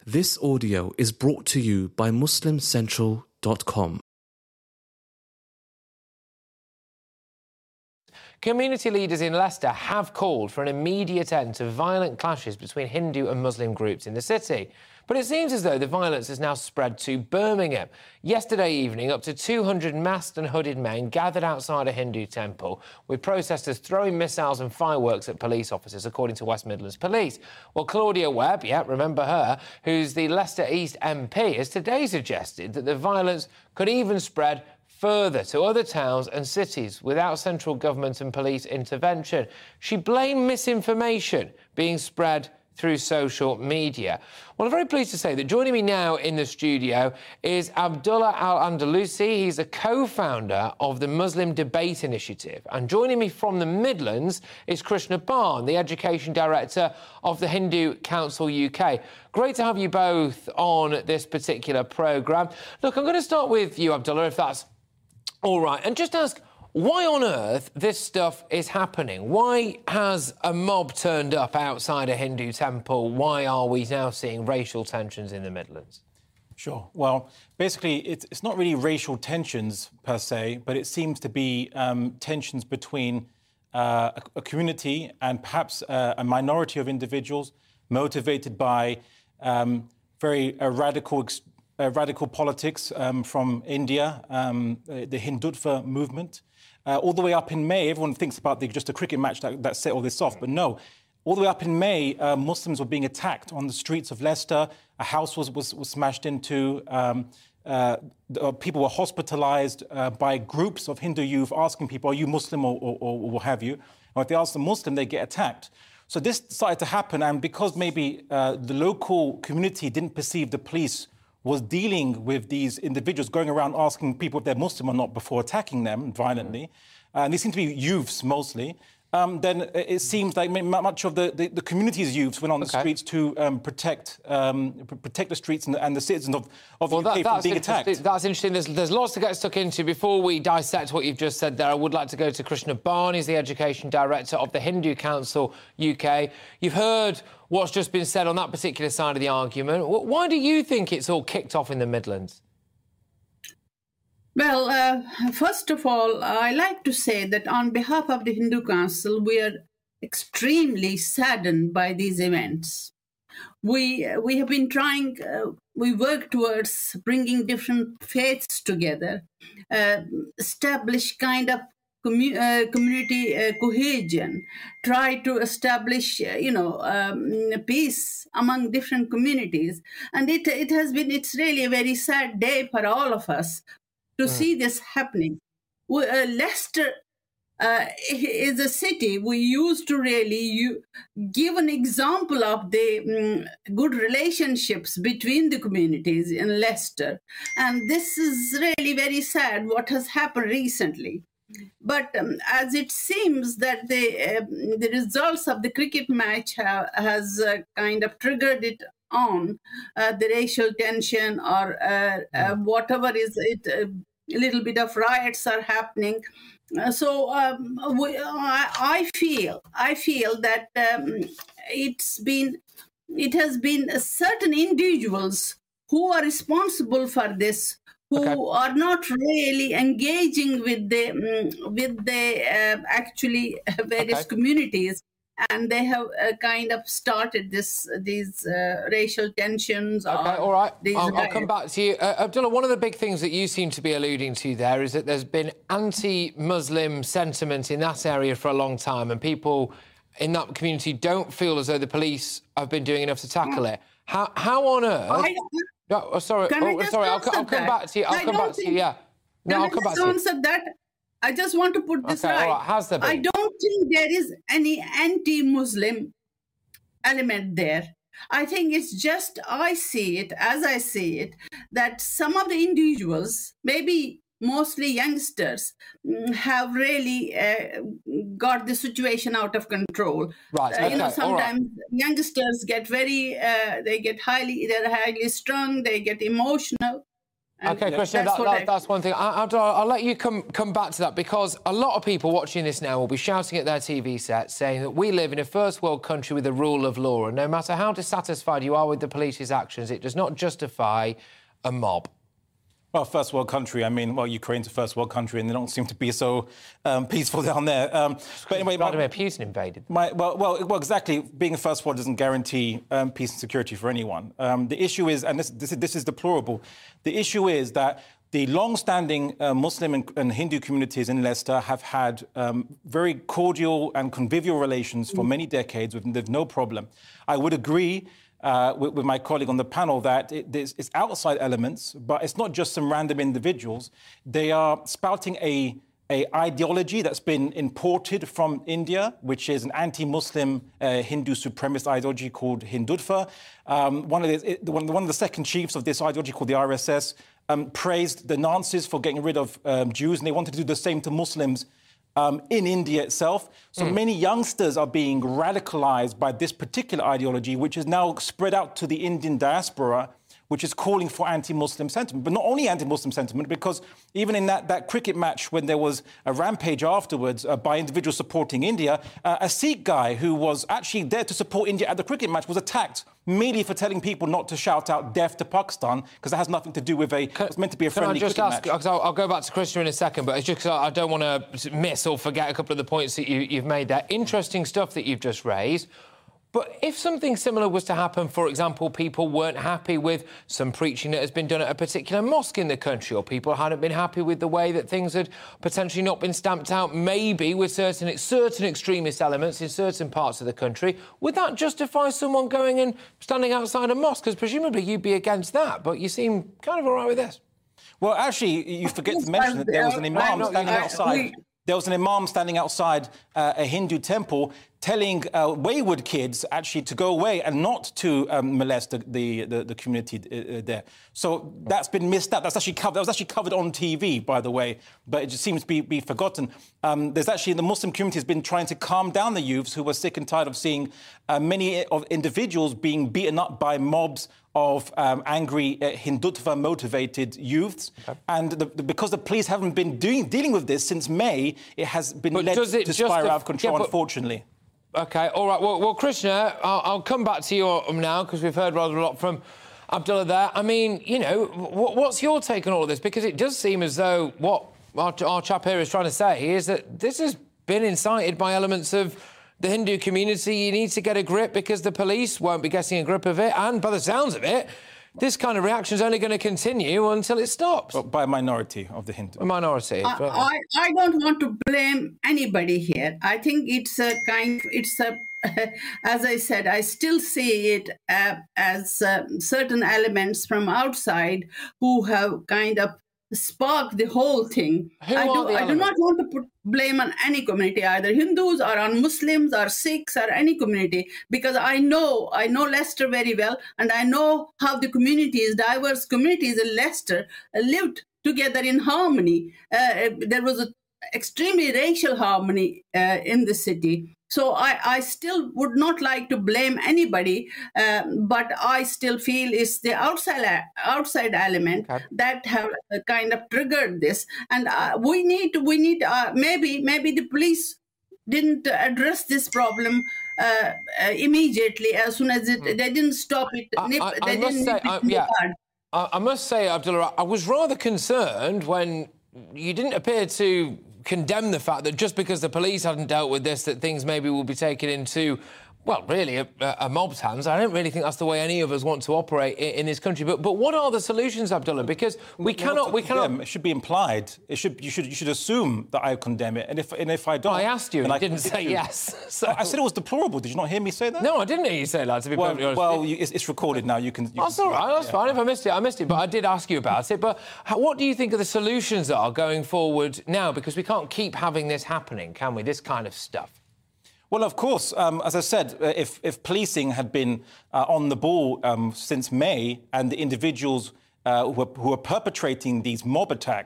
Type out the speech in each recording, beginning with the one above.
This audio is brought to you by MuslimCentral.com. Community leaders in Leicester have called for an immediate end to violent clashes between Hindu and Muslim groups in the city. But it seems as though the violence has now spread to Birmingham. Yesterday evening, up to 200 masked and hooded men gathered outside a Hindu temple, with protesters throwing missiles and fireworks at police officers, according to West Midlands Police. Well, Claudia Webb, remember her, who's the Leicester East MP, has today suggested that the violence could even spread further to other towns and cities without central government and police intervention. She blamed misinformation being spread through social media. Well, I'm very pleased to say that joining me now in the studio is Abdullah Al-Andalusi. He's a co-founder of the Muslim Debate Initiative. And joining me from the Midlands is Krishna Barn, the Education Director of the Hindu Council UK. Great to have you both on this particular programme. Look, I'm going to start with you, Abdullah, if that's all right, and just ask why on earth this stuff is happening. Why has a mob turned up outside a Hindu temple? Why are we now seeing racial tensions in the Midlands? Sure. Well, basically, it's not really racial tensions per se, but it seems to be tensions between a community and perhaps a minority of individuals motivated by very radical politics from India, the Hindutva movement. All the way up in May, everyone thinks about just a cricket match that set all this off, but no. All the way up in May, Muslims were being attacked on the streets of Leicester. A house was smashed into. People were hospitalised by groups of Hindu youth asking people, are you Muslim or what have you? And if they ask them Muslim, they get attacked. So this started to happen, and because maybe the local community didn't perceive the police was dealing with these individuals, going around asking people if they're Muslim or not before attacking them violently, and they seem to be youths mostly, then it seems like much of the community's youths went on the streets to protect the streets and the citizens of the UK from being attacked. That's interesting. There's lots to get stuck into. Before we dissect what you've just said there, I would like to go to Krishna Barn. He's the Education Director of the Hindu Council UK. You've heard what's just been said on that particular side of the argument. Why do you think it's all kicked off in the Midlands? Well, first of all, I like to say that on behalf of the Hindu Council, we are extremely saddened by these events. We have been trying, we work towards bringing different faiths together, establish kind of community cohesion, try to establish, peace among different communities. And it's really a very sad day for all of us to see this happening. Leicester is a city we used to really give an example of the good relationships between the communities in Leicester. And this is really very sad what has happened recently. But as it seems that the results of the cricket match has kind of triggered it on the racial tension or whatever is it, a little bit of riots are happening. So I feel that it has been certain individuals who are responsible for this, who are not really engaging with the actually various communities, and they have kind of started these racial tensions. All right. I'll come back to you. Abdullah, one of the big things that you seem to be alluding to there is that there's been anti-Muslim sentiment in that area for a long time, and people in that community don't feel as though the police have been doing enough to tackle it. How on earth... Sorry. I'll come back to you. I'll come back to you. Yeah. No, I'll come back to you. Answer that. I just want to put this right. All right. Has there been? I don't think there is any anti-Muslim element there. I think it's just, I see it, that some of the individuals, maybe mostly youngsters, have really got the situation out of control. Right. Sometimes youngsters get they're highly strung, they get emotional. And OK, Krishna, that's one thing. I'll let you come back to that, because a lot of people watching this now will be shouting at their TV sets saying that we live in a first world country with the rule of law, and no matter how dissatisfied you are with the police's actions, it does not justify a mob. Well, first world country, I mean, well, Ukraine's a first world country and they don't seem to be so peaceful down there. But anyway... Vladimir Putin invaded. Well, exactly. Being a first world doesn't guarantee peace and security for anyone. The issue is, and this is deplorable, the issue is that the long-standing Muslim and Hindu communities in Leicester have had very cordial and convivial relations for many decades with no problem. I would agree with my colleague on the panel that it's outside elements, but it's not just some random individuals. They are spouting a ideology that's been imported from India, which is an anti-Muslim Hindu supremacist ideology called Hindutva. One of the second chiefs of this ideology, called the RSS, praised the Nazis for getting rid of Jews, and they wanted to do the same to Muslims in India itself. So many youngsters are being radicalized by this particular ideology, which is now spread out to the Indian diaspora, which is calling for anti-Muslim sentiment. But not only anti-Muslim sentiment, because even in that cricket match, when there was a rampage afterwards by individuals supporting India, a Sikh guy who was actually there to support India at the cricket match was attacked merely for telling people not to shout out death to Pakistan, because that has nothing to do with it's meant to be a friendly cricket match. Can I just ask, I'll go back to Krishna in a second, but it's just because I don't want to miss or forget a couple of the points that you've made there. Interesting stuff that you've just raised. But if something similar was to happen, for example, people weren't happy with some preaching that has been done at a particular mosque in the country, or people hadn't been happy with the way that things had potentially not been stamped out, maybe with certain extremist elements in certain parts of the country, would that justify someone going and standing outside a mosque? Because presumably you'd be against that, but you seem kind of all right with this. Well, actually, you forget to mention that there was an imam standing outside. There was an imam standing outside a Hindu temple telling wayward kids actually to go away and not to molest the community there. So that's been missed out. That was actually covered on TV, by the way, but it just seems to be forgotten. There's actually, the Muslim community has been trying to calm down the youths who were sick and tired of seeing many of individuals being beaten up by mobs of angry Hindutva-motivated youths. Okay. And because the police haven't been dealing with this since May, it has been led to spiral out of control, unfortunately. OK, all right. Well, Krishna, I'll come back to you now, because we've heard rather a lot from Abdullah there. I mean, you know, what's your take on all of this? Because it does seem as though what our chap here is trying to say is that this has been incited by elements of the Hindu community. You need to get a grip, because the police won't be getting a grip of it. And by the sounds of it, this kind of reaction is only going to continue until it stops. Well, by a minority of the Hindu. A minority. I don't want to blame anybody here. I think as I said, I still see it as certain elements from outside who have kind of sparked the whole thing. I do not want to put blame on any community, either Hindus or on Muslims or Sikhs or any community, because I know Leicester very well, and I know how the diverse communities in Leicester lived together in harmony. There was an extremely racial harmony in the city. So I still would not like to blame anybody, but I still feel it's the outside element that have kind of triggered this. And we need maybe the police didn't address this problem immediately as soon as they didn't stop it. I must say, Abdullah, I was rather concerned when you didn't appear to condemn the fact that just because the police hadn't dealt with this, that things maybe will be taken into, well, really, a mob's hands. I don't really think that's the way any of us want to operate in this country. But what are the solutions, Abdullah? Because we cannot. It should be implied. You should assume that I condemn it. And if I don't, I asked you, and you didn't say yes. So I said it was deplorable. Did you not hear me say that? No, I didn't hear you say that. To be perfectly honest. Well, it's recorded now. That's all right. That's fine. If I missed it, I missed it. But I did ask you about it. But what do you think are the solutions are going forward now? Because we can't keep having this happening, can we? This kind of stuff. Well, of course, as I said, if policing had been on the ball since May, and the individuals who are perpetrating these mob attacks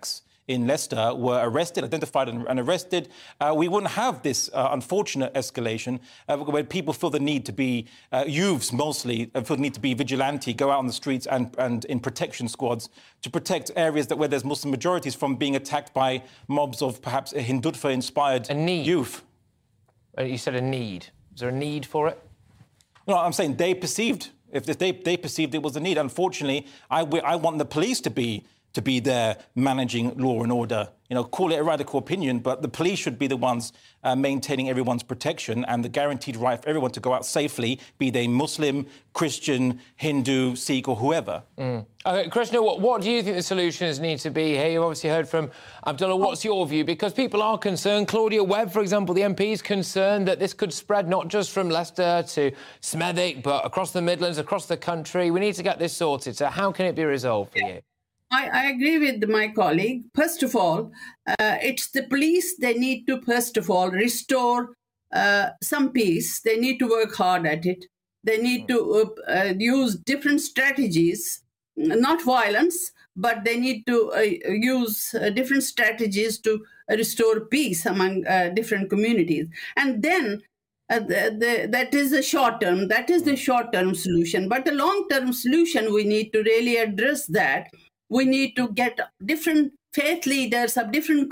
in Leicester were arrested, identified and arrested, we wouldn't have this unfortunate escalation where people feel the need to be, youths mostly, feel the need to be vigilante, go out on the streets and in protection squads to protect areas where there's Muslim majorities from being attacked by mobs of perhaps Hindutva-inspired youth. You said a need. Is there a need for it? No, I'm saying they perceived, if they perceived it was a need. Unfortunately, I want the police to be there managing law and order. You know, call it a radical opinion, but the police should be the ones maintaining everyone's protection and the guaranteed right for everyone to go out safely, be they Muslim, Christian, Hindu, Sikh or whoever. OK, Krishna, what do you think the solutions need to be here? You've obviously heard from Abdullah. What's your view? Because people are concerned. Claudia Webb, for example, the MP, is concerned that this could spread not just from Leicester to Smethwick, but across the Midlands, across the country. We need to get this sorted. So how can it be resolved for you? I agree with my colleague. First of all, it's the police. They need to, first of all, restore some peace. They need to work hard at it. They need to use different strategies, not violence, but they need to use different strategies to restore peace among different communities. And then that is the short term. That is the short-term solution. But the long-term solution, we need to really address that. We need to get different faith leaders of different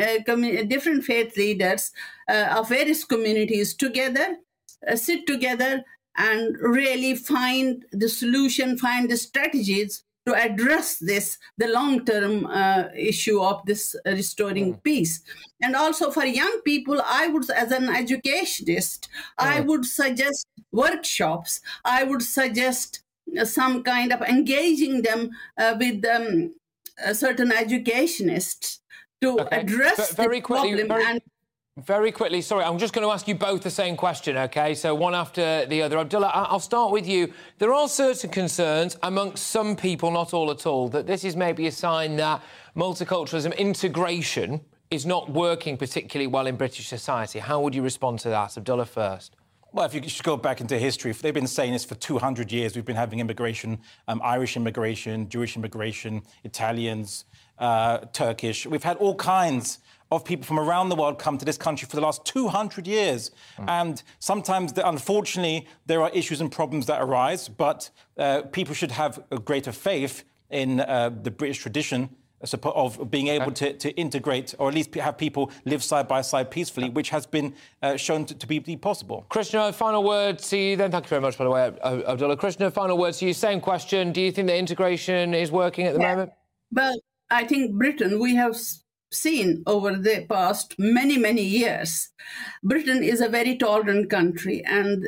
faith leaders of various communities together, sit together and really find the solution, find the strategies to address the long-term issue of this restoring peace. And also for young people, I would, as an educationist, I would suggest workshops. I would suggest some kind of engaging them with certain educationists to address the problem. Very quickly, sorry, I'm just going to ask you both the same question, OK? So one after the other. Abdullah, I'll start with you. There are certain concerns amongst some people, not all at all, that this is maybe a sign that multiculturalism integration is not working particularly well in British society. How would you respond to that? Abdullah first. Well, if you just go back into history, they've been saying this for 200 years. We've been having immigration, Irish immigration, Jewish immigration, Italians, Turkish. We've had all kinds of people from around the world come to this country for the last 200 years. And sometimes, unfortunately, there are issues and problems that arise, but people should have a greater faith in the British tradition of being able to integrate, or at least have people live side by side peacefully, which has been shown to be possible. Krishna, final word to you then. Thank you very much, by the way, Abdullah. Krishna, final word to you. Same question. Do you think that integration is working at the moment? Well, I think Britain, we have seen over the past many years, Britain is a very tolerant country, and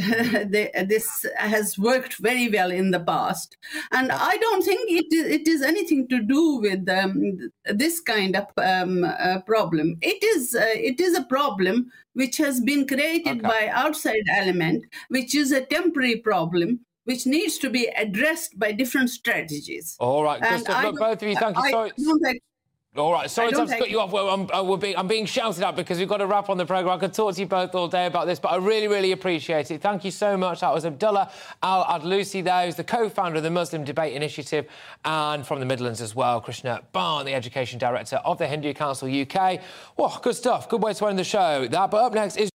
this has worked very well in the past. And I don't think it is anything to do with this kind of problem. It is a problem which has been created by outside element, which is a temporary problem, which needs to be addressed by different strategies. All right, Gustav, both of you, thank you. Sorry. All right, sorry to have cut you off. Well, I'm being shouted at because we've got to wrap on the programme. I could talk to you both all day about this, but I really appreciate it. Thank you so much. That was Abdullah Al-Adlusi there, who's the co-founder of the Muslim Debate Initiative, and from the Midlands as well, Krishna Barn, the Education Director of the Hindu Council UK. Well, good stuff. Good way to end the show. But up next is